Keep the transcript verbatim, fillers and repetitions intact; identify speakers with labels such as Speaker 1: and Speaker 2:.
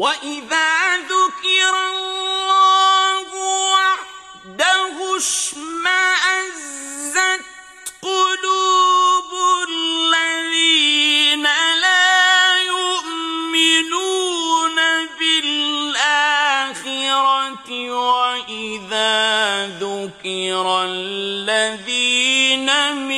Speaker 1: وَإِذَا ذُكِرَ اللَّهُ وَحْدَهُ اشْمَأَزَّتْ قُلُوبُ الَّذِينَ لَا يُؤْمِنُونَ بِالْآخِرَةِ وَإِذَا ذُكِرَ الَّذِينَ